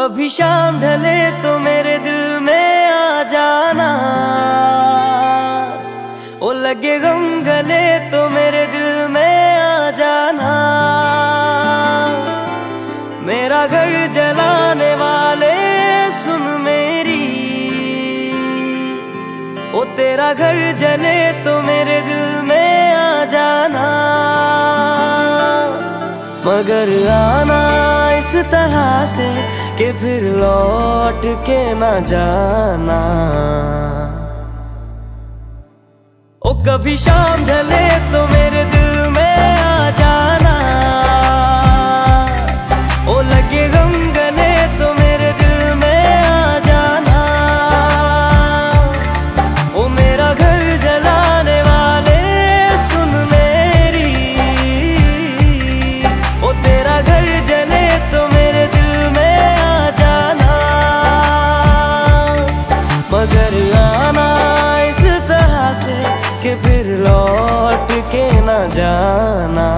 कभी शाम ढले तो मेरे दिल में आ जाना, ओ लगे गम गले तो मेरे दिल में आ जाना। मेरा घर जलाने वाले सुन मेरी, ओ तेरा घर जले तो मेरे दिल में आ जाना। मगर आना इस तरह से कि फिर लौट के ना जाना। ओ कभी शाम ढले तो मेरे दिल में आ जाना, ओ लगे गम गले तो मेरे दिल में आ जाना। ओ मेरा घर जलाने वाले सुन मेरी, ओ तेरा घर जले तो मेरे दिल में आ जाना। मगर आना इस तरह से कि फिर लौट के ना जाना।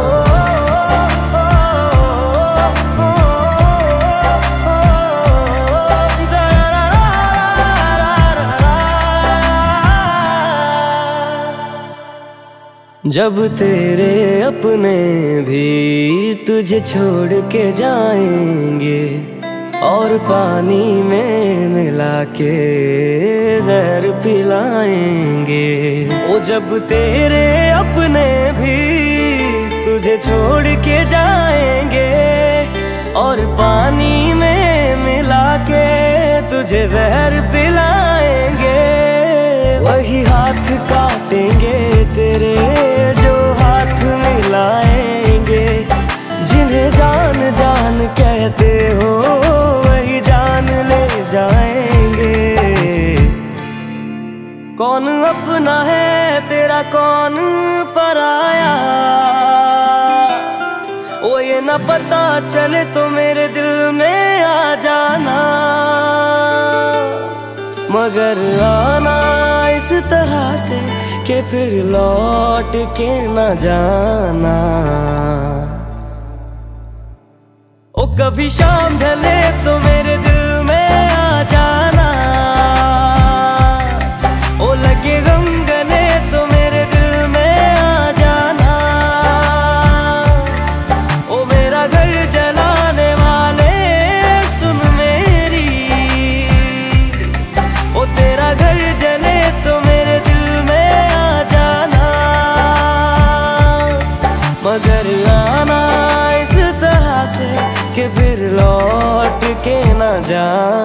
जब तेरे अपने भी तुझे छोड़ के जाएंगे और पानी में मिला के जहर पिलाएंगे। ओ जब तेरे अपने भी तुझे छोड़ के जाएंगे और पानी में मिला के तुझे जहर पिलाएंगे। वही हाथ काटेंगे तेरे जो हाथ मिलाएंगे। जिन्हें जान जान कहते हो वही जान ले जाएंगे। कौन अपना है तेरा कौन पराया, ओ ये न पता चले तो मेरे दिल में आ जाना। मगर आना इस तरह से कि फिर लौट के न जाना। ओ कभी शाम ढले तो मेरे दिल में आ जाना, ओ लगे गम गले तो मेरे दिल में आ जाना। ओ मेरा घर जलाने वाले सुन मेरी, ओ तेरा घर जले तो मेरे दिल में आ जाना। मगर आना इस तरह से कि फिर लौट के ना जाना।